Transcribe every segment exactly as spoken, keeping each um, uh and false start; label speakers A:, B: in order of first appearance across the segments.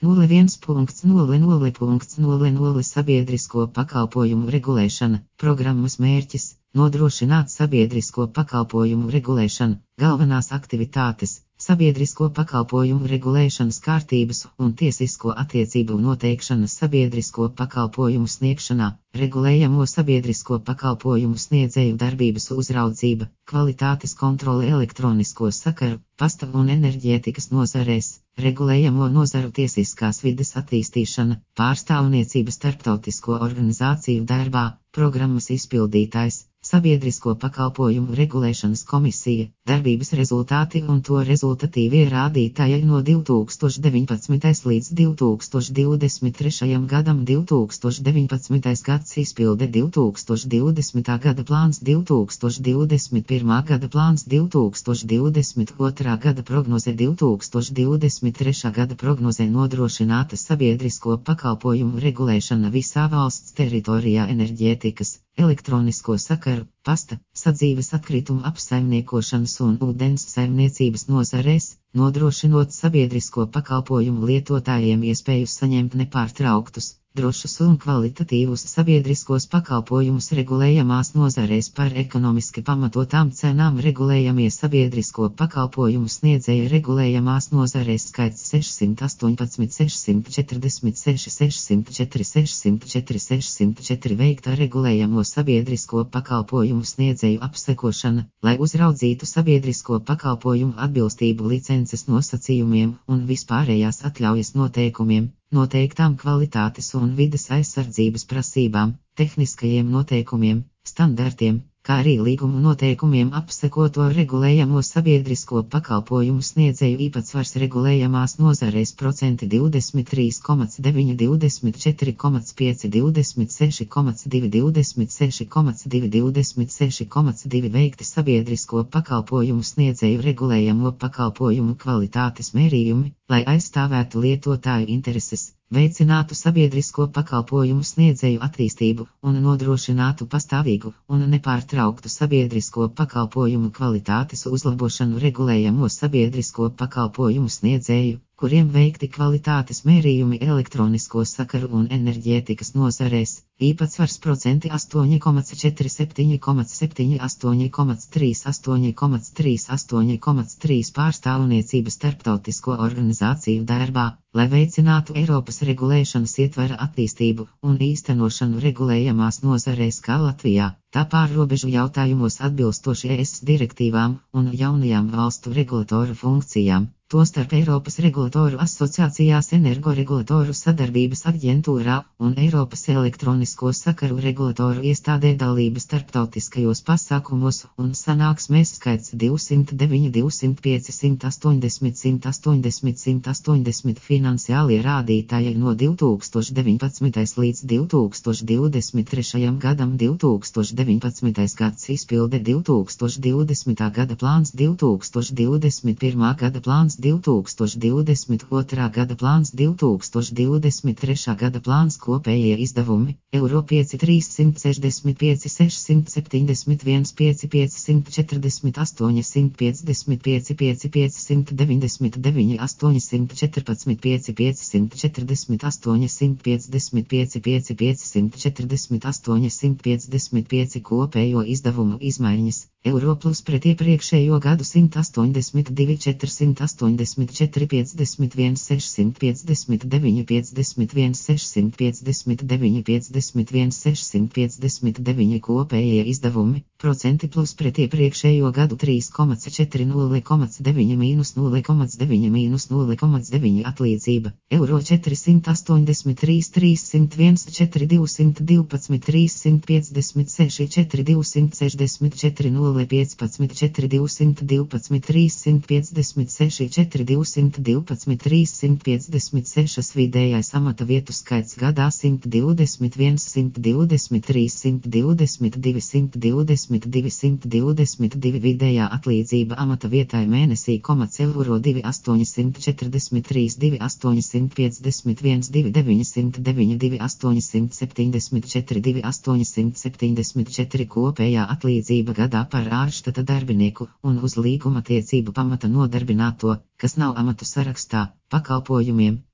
A: nulle viens nulle nulle nulle nulle Sabiedrisko pakalpojumu regulēšana. Programmas mērķis – nodrošināt sabiedrisko pakalpojumu regulēšanu. Galvenās aktivitātes – sabiedrisko pakalpojumu regulēšanas kārtības un tiesisko attiecību noteikšana sabiedrisko pakalpojumu sniegšanā, regulējamo sabiedrisko pakalpojumu sniedzēju darbības uzraudzība, kvalitātes kontrole elektronisko sakaru, pasta un enerģētikas nozarēs, regulējamo nozaru tiesiskās vides attīstīšana, pārstāvniecība starptautisko organizāciju darbā, programmas izpildītājs, Sabiedrisko pakalpojumu regulēšanas komisija, darbības rezultāti un to rezultatīvie rādītāji no divi tūkstoši deviņpadsmitais līdz divi tūkstoši divdesmit trešajam gadam divi tūkstoši deviņpadsmitais gads izpilde divi tūkstoši divdesmitā gada plāns divi tūkstoši divdesmit pirmā gada plāns divi tūkstoši divdesmit otrā gada prognoze divi tūkstoši divdesmit trešā gada prognoze nodrošināta sabiedrisko pakalpojumu regulēšana visā valsts teritorijā enerģētikas, elektronisko sakaru, pasta, sadzīves atkritumu apsaimniekošanas un ūdens saimniecības nozarēs, nodrošinot sabiedrisko pakalpojumu lietotājiem iespēju saņemt nepārtrauktus, drošus un kvalitatīvus sabiedriskos pakalpojumus regulējamās nozarēs par ekonomiski pamatotām cenām regulējamie sabiedrisko pakalpojumu sniedzēja regulējamās nozarēs skaits sešsimt astoņpadsmit, sešsimt četrdesmit seši, sešsimt četri, sešsimt četri, sešsimt četri veikta regulējamo sabiedrisko pakalpojumu sniedzēju apsekošana, lai uzraudzītu sabiedrisko pakalpojumu atbilstību licences nosacījumiem un vispārējās atļaujas noteikumiem, noteiktām kvalitātes un vides aizsardzības prasībām, tehniskajiem noteikumiem, standartiem, kā arī līgumu noteikumiem apsekoto regulējamo sabiedrisko pakalpojumu sniedzēju īpatsvars regulējamās nozarēs procenti divdesmit trīs komats deviņi, divdesmit četri komats pieci, divdesmit seši komats divi, divdesmit seši komats divi, divdesmit seši komats divi veikti sabiedrisko pakalpojumu sniedzēju regulējamo pakalpojumu kvalitātes mērījumi, lai aizstāvētu lietotāju intereses, veicinātu sabiedrisko pakalpojumu sniedzēju attīstību un nodrošinātu pastāvīgu un nepārtrauktu sabiedrisko pakalpojumu kvalitātes uzlabošanu regulējamo sabiedrisko pakalpojumu sniedzēju, kuriem veikti kvalitātes mērījumi elektronisko sakaru un enerģētikas nozarēs, īpatsvars procenti astoņi komats četri septiņi komats septiņi astoņi komats trīs astoņi komats trīs astoņi komats trīs pārstāvniecība starptautisko organizāciju darbā, lai veicinātu Eiropas regulēšanas ietvara attīstību un īstenošanu regulējamās nozarēs kā Latvijā, tā pārrobežu jautājumos atbilstoši E S direktīvām un jaunajām valstu regulatoru funkcijām. Tostarp Eiropas regulatoru asociācijās energoregulatoru sadarbības aģentūrā un Eiropas elektronisko sakaru regulatoru iestādē dalība starptautiskajos pasākumos un sanāksmēs skaits divsimt deviņi, divsimt pieci, simt astoņdesmit, simt astoņdesmit, simt astoņdesmit finansiālie rādītāji no divi tūkstoši deviņpadsmitais līdz divi tūkstoši divdesmit trešajam gadam divi tūkstoši deviņpadsmitais gads izpilde divi tūkstoši divdesmitā gada plāns divi tūkstoši divdesmit pirmā gada plāns divi tūkstoši divdesmit otrā gada plāns divi tūkstoši divdesmit trešā gada plāns kopējie izdevumi eiro pieci trīsimt sešdesmit pieci sešsimt septiņdesmit viens pieci piecsimt četrdesmit astoņi simt piecdesmit pieci pieci piecsimt deviņdesmit deviņi astoņsimt četrpadsmit pieci piecsimt četrdesmit astoņi simt piecdesmit pieci pieci piecsimt četrdesmit astoņi simt piecdesmit pieci kopējo izdevumu izmaiņas eiro plus pret iepriekšējo gadu simt astoņdesmit divi četrsimt astoņdesmit četri piecdesmit viens sešsimt piecdesmit deviņi piecdesmit viens sešsimt piecdesmit deviņi piecdesmit viens sešsimt piecdesmit deviņi kopējie izdevumi, procenti plus pret iepriekšējo gadu trīs komats četri, nulle komats deviņi mīnus nulle komats deviņi mīnus nulle komats deviņi atlīdzība, eiro četrsimt astoņdesmit trīs, trīssimt viens, četri, divsimt divpadsmit, trīssimt piecdesmit seši, četri, divsimt sešdesmit četri, nulle piecpadsmit, četri, divsimt divpadsmit, trīssimt piecdesmit seši, četri, divsimt divpadsmit, trīssimt piecdesmit seši vidējais amata vietu skaits gadā simt divdesmit viens, simt divdesmit trīs, simt divdesmit divi, simt divdesmit divi, simt divdesmit divi vidējā atlīdzība amata vietai mēnesī komats eiro divi astoņsimt četrdesmit trīs, divi astoņsimt piecdesmit viens, divi deviņsimt deviņi, divi astoņsimt septiņdesmit četri, divi astoņsimt septiņdesmit četri kopējā atlīdzība gadā par ārštata darbinieku un uz līguma tiecību pamata nodarbināto, kas nav amatu sarakstā, pakalpojumiem,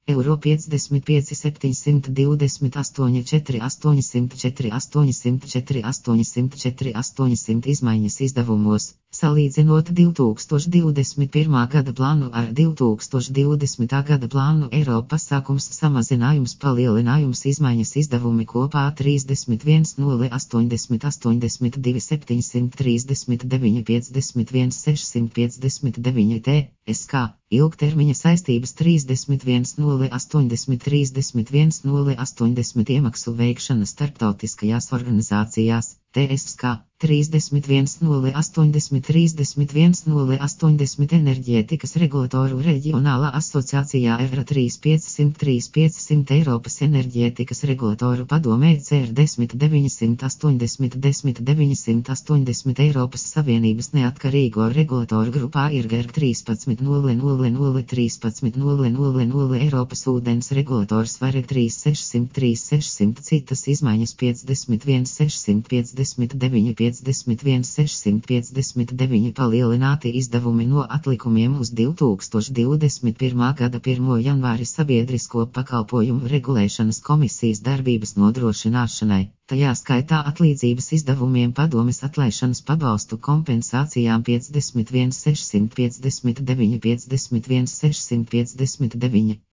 A: eiro piecdesmit pieci septiņsimt divdesmit astoņi četri astoņsimt četri astoņsimt četri astoņsimt četri astoņsimt izmaiņas izdevumos, salīdzinot divi tūkstoši divdesmit pirmā gada plānu ar divi tūkstoši divdesmitā gada plānu. Eiro pasākums samazinājums palielinājums izmaiņas izdevumi kopā trīsdesmit viens nulle astoņdesmit astoņdesmit divi septiņsimt trīsdesmit deviņi piecdesmit viens sešsimt piecdesmit deviņi T S K ilgtermiņa saistības trīsdesmit viens nulle astoņdesmit trīsdesmit viens nulle astoņdesmit iemaksu veikšana starptautiskajās organizācijās T S K trīsdesmit viens nulle astoņdesmit trīsdesmit viens nulle astoņdesmit enerģētikas regulatoru reģionālā asociācijā E R A trīs piecsimt trīs piecsimt Eiropas enerģētikas regulatoru padomē C R desmit deviņsimt astoņdesmit desmit deviņsimt astoņdesmit Eiropas Savienības neatkarīgo regulatoru grupā ir G R trīspadsmit nulle nulle nulle trīspadsmit nulle nulle nulle Eiropas ūdens regulators var trīs sešsimt trīs sešsimt citas izmaiņas piecdesmit viens sešsimt piecdesmit deviņi piecdesmit viens sešsimt piecdesmit deviņi palielināti izdevumi no atlikumiem uz divi tūkstoši divdesmit pirmā gada pirmo janvāri sabiedrisko pakalpojumu regulēšanas komisijas darbības nodrošināšanai, tajā skaitā atlīdzības izdevumiem padomes atlaišanas pabalstu kompensācijām piecdesmit viens sešsimt piecdesmit deviņi piecdesmit viens sešsimt piecdesmit deviņi.